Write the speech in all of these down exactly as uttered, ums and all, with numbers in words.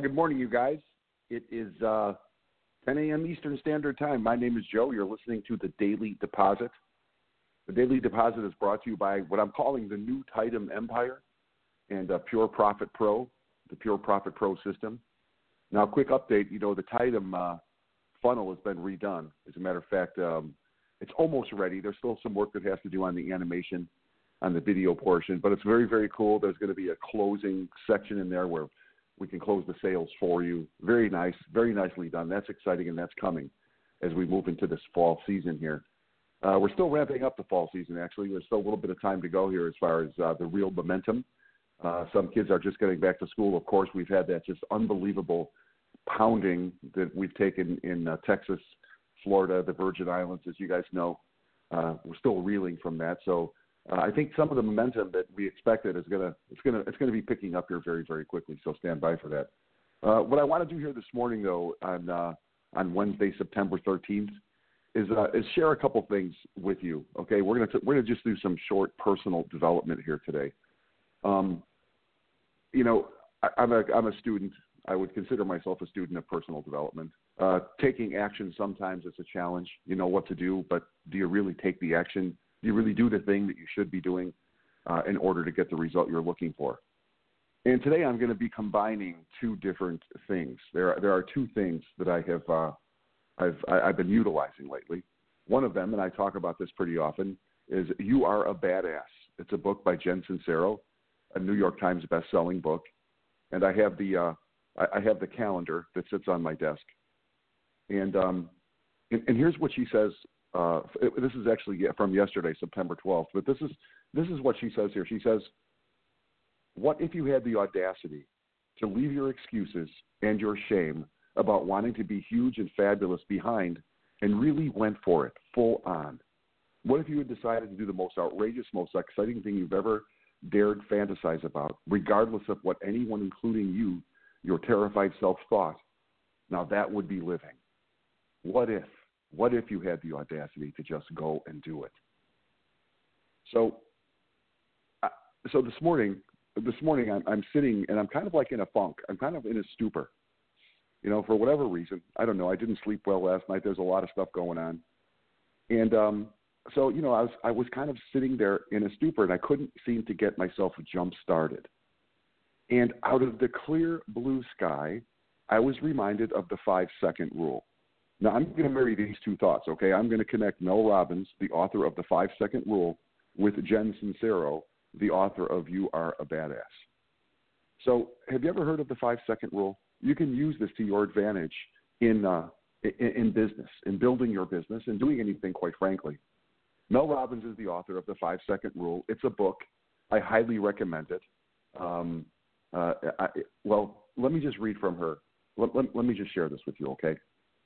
good morning, you guys. It is uh, ten a.m. Eastern Standard Time. My name is Joe. You're listening to The Daily Deposit. The Daily Deposit is brought to you by what I'm calling the new Titan Empire and uh, Pure Profit Pro, the Pure Profit Pro system. Now, quick update, you know, the Titan uh, funnel has been redone. As a matter of fact, um, it's almost ready. There's still some work that has to do on the animation, on the video portion, but it's very, very cool. There's going to be a closing section in there where we can close the sales for you. Very nice, very nicely done. That's exciting, and that's coming as we move into this fall season here. Uh, we're still ramping up the fall season, actually. There's still a little bit of time to go here as far as uh, the real momentum. Uh, some kids are just getting back to school. Of course, we've had that just unbelievable pounding that we've taken in uh, Texas, Florida, the Virgin Islands, as you guys know. Uh, we're still reeling from that. So uh, I think some of the momentum that we expected is gonna it's gonna it's gonna be picking up here very, very quickly. So stand by for that. Uh, what I want to do here this morning, though, on uh, on Wednesday, September thirteenth, is uh, is share a couple things with you. Okay, we're gonna t- we're gonna just do some short personal development here today. Um, you know, I, I'm a I'm a student. I would consider myself a student of personal development. Uh, taking action sometimes is a challenge. You know what to do, but do you really take the action? Do you really do the thing that you should be doing uh, in order to get the result you're looking for? And today I'm going to be combining two different things. There are, there are two things that I have uh, I've I, I've been utilizing lately. One of them, and I talk about this pretty often, is "You Are a Badass." It's a book by Jen Sincero, a New York Times best-selling book, and I have the uh, I have the calendar that sits on my desk. And um, and, and here's what she says. Uh, it, this is actually from yesterday, September twelfth. But this is this is what she says here. She says, "What if you had the audacity to leave your excuses and your shame about wanting to be huge and fabulous behind and really went for it full on? What if you had decided to do the most outrageous, most exciting thing you've ever dared fantasize about, regardless of what anyone, including you, your terrified self thought? Now that would be living. What if? What if you had the audacity to just go and do it?" So, uh, so this morning, this morning I'm, I'm sitting and I'm kind of like in a funk. I'm kind of in a stupor. You know, for whatever reason, I don't know. I didn't sleep well last night. There's a lot of stuff going on, and um, so you know, I was I was kind of sitting there in a stupor, and I couldn't seem to get myself jump started. And out of the clear blue sky, I was reminded of the five-second rule. Now, I'm going to marry these two thoughts, okay? I'm going to connect Mel Robbins, the author of the five-second rule, with Jen Sincero, the author of You Are a Badass. So have you ever heard of the five-second rule? You can use this to your advantage in, uh, in, in business, in building your business, and doing anything, quite frankly. Mel Robbins is the author of the five-second rule. It's a book. I highly recommend it. Um, Uh, I, well, let me just read from her. Let, let, let me just share this with you, okay?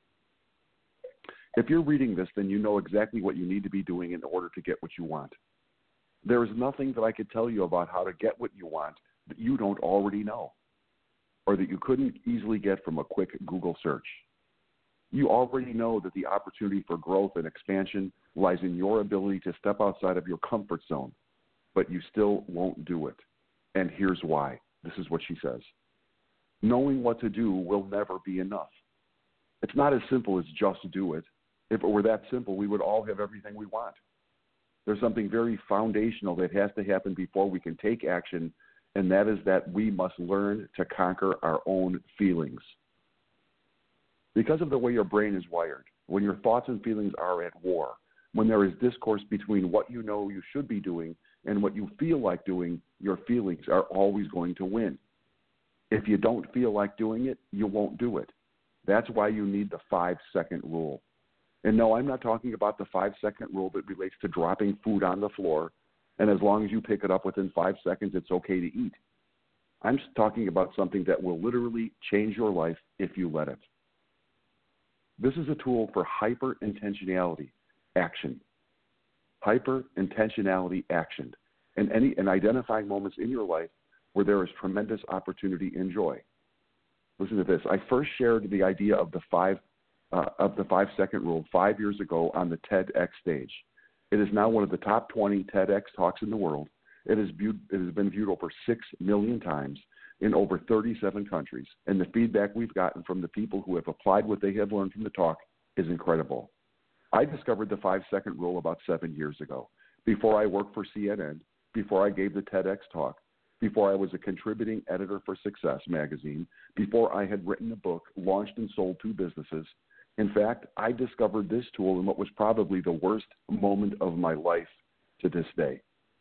If you're reading this, then you know exactly what you need to be doing in order to get what you want. There is nothing that I could tell you about how to get what you want that you don't already know, or that you couldn't easily get from a quick Google search. You already know that the opportunity for growth and expansion lies in your ability to step outside of your comfort zone, but you still won't do it. And here's why. This is what she says. Knowing what to do will never be enough. It's not as simple as just do it. If it were that simple, we would all have everything we want. There's something very foundational that has to happen before we can take action, and that is that we must learn to conquer our own feelings. Because of the way your brain is wired, when your thoughts and feelings are at war, when there is discourse between what you know you should be doing and what you feel like doing, your feelings are always going to win. If you don't feel like doing it, you won't do it. That's why you need the five-second rule. And no, I'm not talking about the five-second rule that relates to dropping food on the floor, and as long as you pick it up within five seconds, it's okay to eat. I'm just talking about something that will literally change your life if you let it. This is a tool for hyper-intentionality action. Hyper-intentionality action. And, any, and identifying moments in your life where there is tremendous opportunity and joy. Listen to this. I first shared the idea of the five uh, of the five-second rule five years ago on the TEDx stage. It is now one of the top twenty TEDx talks in the world. It, is viewed, it has been viewed over six million times. in over thirty-seven countries, and the feedback we've gotten from the people who have applied what they have learned from the talk is incredible. I discovered the five-second rule about seven years ago, before I worked for C N N, before I gave the TEDx talk, before I was a contributing editor for Success magazine, before I had written a book, launched and sold two businesses. In fact, I discovered this tool in what was probably the worst moment of my life to this day.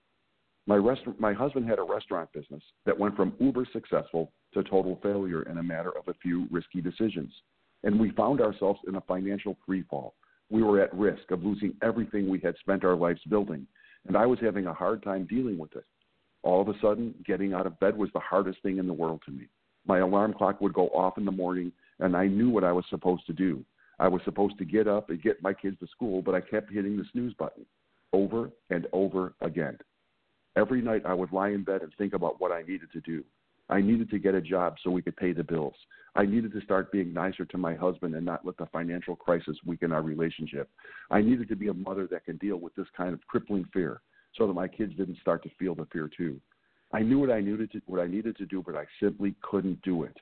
My, rest- my husband had a restaurant business that went from uber successful to total failure in a matter of a few risky decisions. And we found ourselves in a financial freefall. We were at risk of losing everything we had spent our lives building, and I was having a hard time dealing with it. All of a sudden, getting out of bed was the hardest thing in the world to me. My alarm clock would go off in the morning, and I knew what I was supposed to do. I was supposed to get up and get my kids to school, but I kept hitting the snooze button over and over again. Every night I would lie in bed and think about what I needed to do. I needed to get a job so we could pay the bills. I needed to start being nicer to my husband and not let the financial crisis weaken our relationship. I needed to be a mother that can deal with this kind of crippling fear so that my kids didn't start to feel the fear too. I knew what I needed to, what I needed to do, but I simply couldn't do it.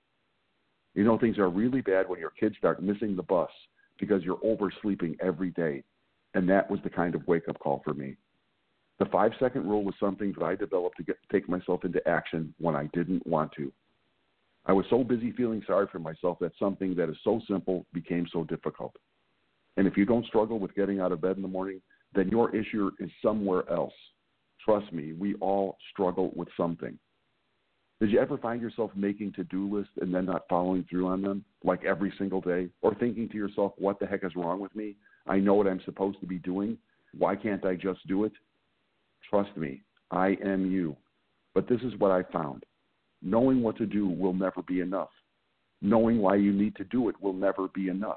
You know, things are really bad when your kids start missing the bus because you're oversleeping every day. And that was the kind of wake-up call for me. The five-second rule was something that I developed to get, take myself into action when I didn't want to. I was so busy feeling sorry for myself that something that is so simple became so difficult. And if you don't struggle with getting out of bed in the morning, then your issue is somewhere else. Trust me, we all struggle with something. Did you ever find yourself making to-do lists and then not following through on them, like every single day? Or thinking to yourself, what the heck is wrong with me? I know what I'm supposed to be doing. Why can't I just do it? Trust me, I am you. But this is what I found. Knowing what to do will never be enough. Knowing why you need to do it will never be enough.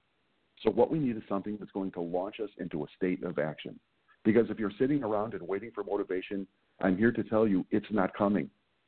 So what we need is something that's going to launch us into a state of action. Because if you're sitting around and waiting for motivation, I'm here to tell you it's not coming.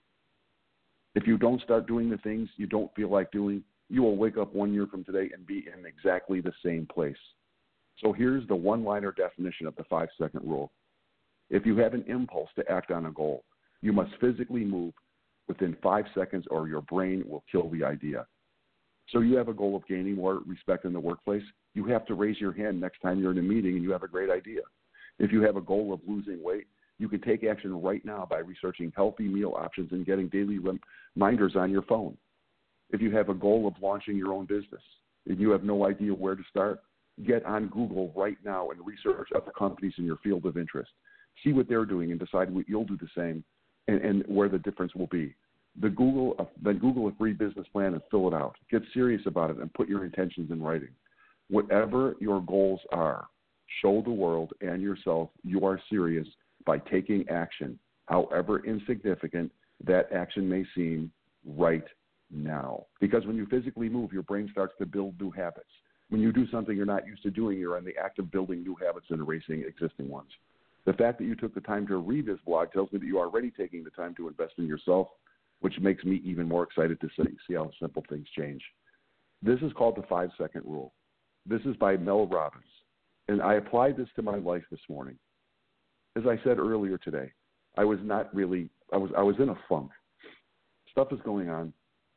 If you don't start doing the things you don't feel like doing, you will wake up one year from today and be in exactly the same place. So here's the one-liner definition of the five-second rule. If you have an impulse to act on a goal, you must physically move within five seconds or your brain will kill the idea. So you have a goal of gaining more respect in the workplace, you have to raise your hand next time you're in a meeting and you have a great idea. If you have a goal of losing weight, you can take action right now by researching healthy meal options and getting daily reminders on your phone. If you have a goal of launching your own business and you have no idea where to start, get on Google right now and research other companies in your field of interest. See what they're doing and decide what you'll do the same and, and where the difference will be. The Google, uh, then Google a free business plan and fill it out. Get serious about it and put your intentions in writing. Whatever your goals are, show the world and yourself you are serious by taking action, however insignificant that action may seem right now. Because when you physically move, your brain starts to build new habits. When you do something you're not used to doing, you're in the act of building new habits and erasing existing ones. The fact that you took the time to read this blog tells me that you are already taking the time to invest in yourself, which makes me even more excited to see, see how simple things change. This is called the five-second rule. This is by Mel Robbins, and I applied this to my life this morning. As I said earlier today, I was not really, I was, I was in a funk. Stuff is going on.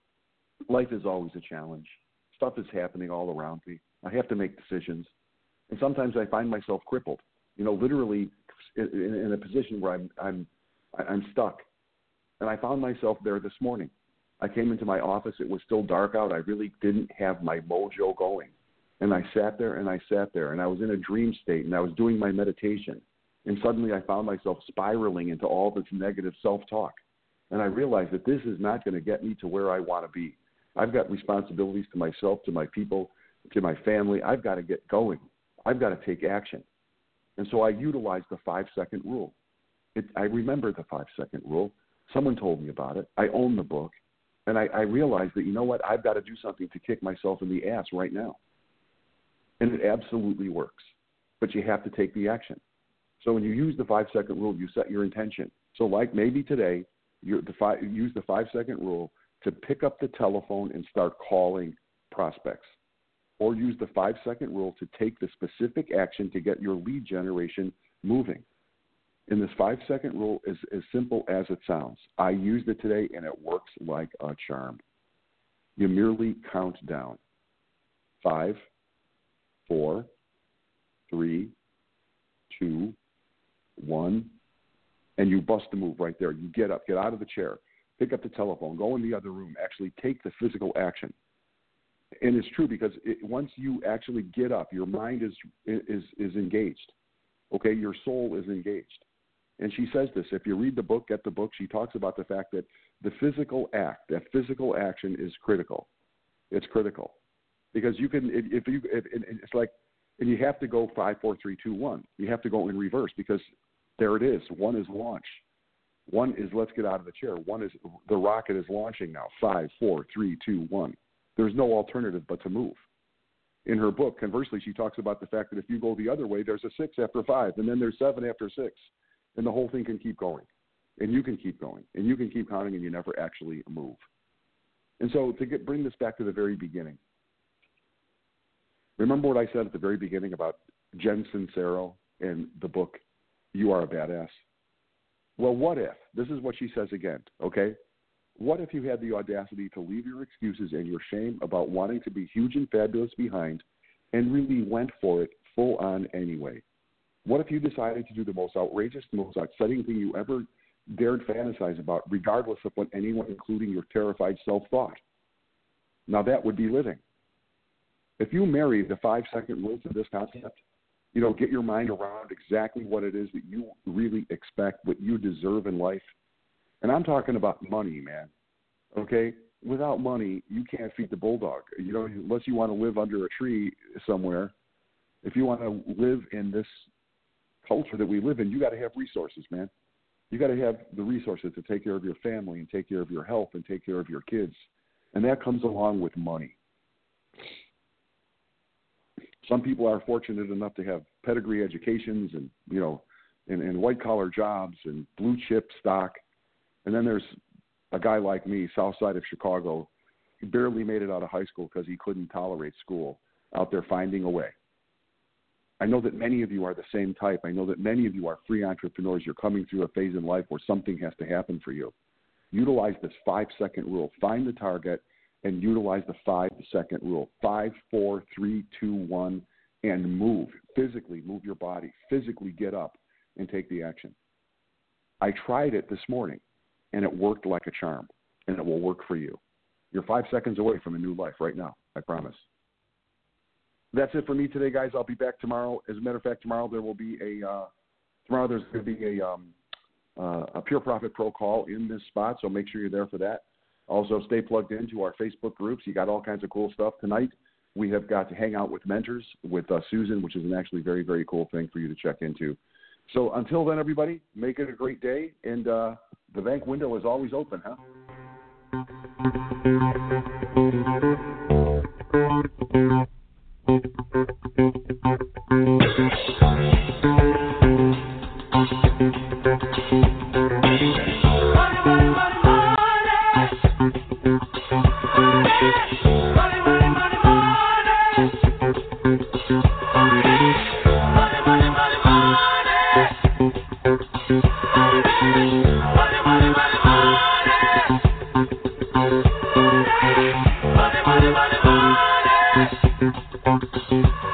Life is always a challenge. Stuff is happening all around me. I have to make decisions, and sometimes I find myself crippled. You know, literally in, in a position where I'm, I'm, I'm stuck. And I found myself there this morning. I came into my office. It was still dark out. I really didn't have my mojo going. And I sat there and I sat there and I was in a dream state and I was doing my meditation. And suddenly I found myself spiraling into all this negative self-talk. And I realized that this is not going to get me to where I want to be. I've got responsibilities to myself, to my people, to my family. I've got to get going. I've got to take action. And so I utilized the five-second rule. It, I remember the five-second rule. Someone told me about it. I own the book. And I, I realized that, you know what, I've got to do something to kick myself in the ass right now. And it absolutely works. But you have to take the action. So when you use the five-second rule, you set your intention. So like maybe today, you use the five-second rule to pick up the telephone and start calling prospects. Or use the five-second rule to take the specific action to get your lead generation moving. And this five-second rule is as simple as it sounds. I used it today, and it works like a charm. You merely count down. Five, four, three, two, one, and you bust a move right there. You get up, get out of the chair, pick up the telephone, go in the other room, actually take the physical action. And it's true because it, once you actually get up, your mind is is is engaged. Okay, your soul is engaged. And she says this. If you read the book, get the book, she talks about the fact that the physical act, that physical action is critical. It's critical because you can, if, if you, if, it's like, and you have to go five, four, three, two, one. You have to go in reverse because there it is. One is launch. One is let's get out of the chair. One is the rocket is launching now. Five, four, three, two, one. There's no alternative but to move. In her book, conversely, she talks about the fact that if you go the other way, there's a six after five, and then there's seven after six, and the whole thing can keep going, and you can keep going, and you can keep counting, and you never actually move. And so to get, bring this back to the very beginning, remember what I said at the very beginning about Jen Sincero and the book, You Are a Badass? Well, what if, this is what she says again, okay? What if you had the audacity to leave your excuses and your shame about wanting to be huge and fabulous behind and really went for it full on anyway? What if you decided to do the most outrageous, most exciting thing you ever dared fantasize about, regardless of what anyone, including your terrified self, thought? Now that would be living. If you marry the five-second rule to this concept, you know, get your mind around exactly what it is that you really expect, what you deserve in life. And I'm talking about money, man, okay? Without money, you can't feed the bulldog. You know, unless you want to live under a tree somewhere, if you want to live in this culture that we live in, you got to have resources, man. You got to have the resources to take care of your family and take care of your health and take care of your kids. And that comes along with money. Some people are fortunate enough to have pedigree educations and, you know, and, and white-collar jobs and blue-chip stock. And then there's a guy like me, south side of Chicago. He barely made it out of high school because he couldn't tolerate school, out there finding a way. I know that many of you are the same type. I know that many of you are free entrepreneurs. You're coming through a phase in life where something has to happen for you. Utilize this five-second rule. Find the target and utilize the five-second rule. Five, four, three, two, one, and move. Physically move your body. Physically get up and take the action. I tried it this morning, and it worked like a charm, and it will work for you. You're five seconds away from a new life right now, I promise. That's it for me today, guys. I'll be back tomorrow. As a matter of fact, tomorrow there will be a uh, tomorrow there's going to be a um, uh, a Pure Profit Pro call in this spot, so make sure you're there for that. Also, stay plugged into our Facebook groups. You got all kinds of cool stuff tonight. We have got to hang out with mentors with uh, Susan, which is an actually very, very cool thing for you to check into. So until then, everybody, make it a great day, and uh, the bank window is always open, huh? Money, money, money, money.